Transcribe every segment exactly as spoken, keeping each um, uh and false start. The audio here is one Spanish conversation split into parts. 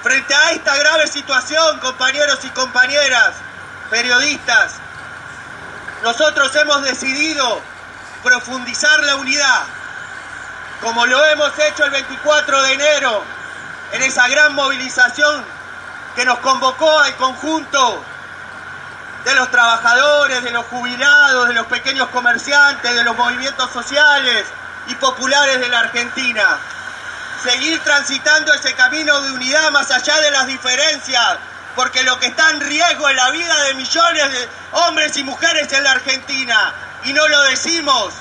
Frente a esta grave situación, compañeros y compañeras, periodistas, nosotros hemos decidido profundizar la unidad, como lo hemos hecho el veinticuatro de enero, en esa gran movilización que nos convocó al conjunto de los trabajadores, de los jubilados, de los pequeños comerciantes, de los movimientos sociales y populares de la Argentina. Seguir transitando ese camino de unidad más allá de las diferencias, porque lo que está en riesgo es la vida de millones de hombres y mujeres en la Argentina, y no lo decimos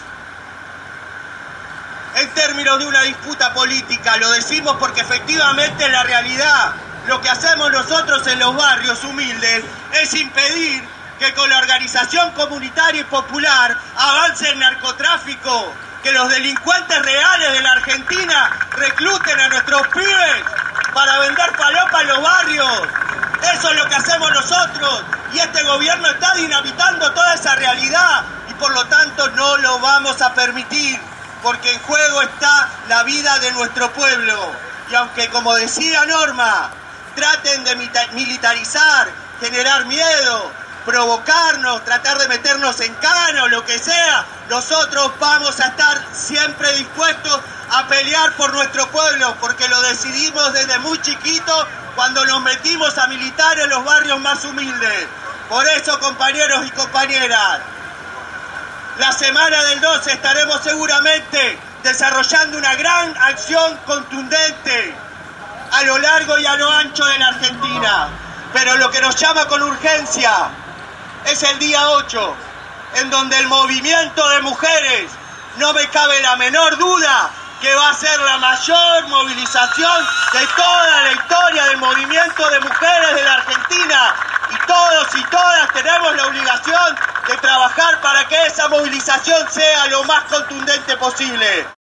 en términos de una disputa política, lo decimos porque efectivamente en la realidad lo que hacemos nosotros en los barrios humildes es impedir que con la organización comunitaria y popular avance el narcotráfico, que los delincuentes reales de la Argentina recluten a nuestros pibes para vender falopa en los barrios. Eso es lo que hacemos nosotros, y este gobierno está dinamitando toda esa realidad y por lo tanto no lo vamos a permitir, porque en juego está la vida de nuestro pueblo. Y aunque, como decía Norma, traten de militarizar, generar miedo, provocarnos, tratar de meternos en cana o lo que sea, nosotros vamos a estar siempre dispuestos a pelear por nuestro pueblo, porque lo decidimos desde muy chiquito cuando nos metimos a militar en los barrios más humildes. Por eso, compañeros y compañeras, la semana del doce estaremos seguramente desarrollando una gran acción contundente a lo largo y a lo ancho de la Argentina. Pero lo que nos llama con urgencia es el día ocho, en donde el movimiento de mujeres, no me cabe la menor duda, que va a ser la mayor movilización de toda la historia del movimiento de mujeres de la Argentina. Y todos y todas tenemos la obligación de trabajar para que esa movilización sea lo más contundente posible.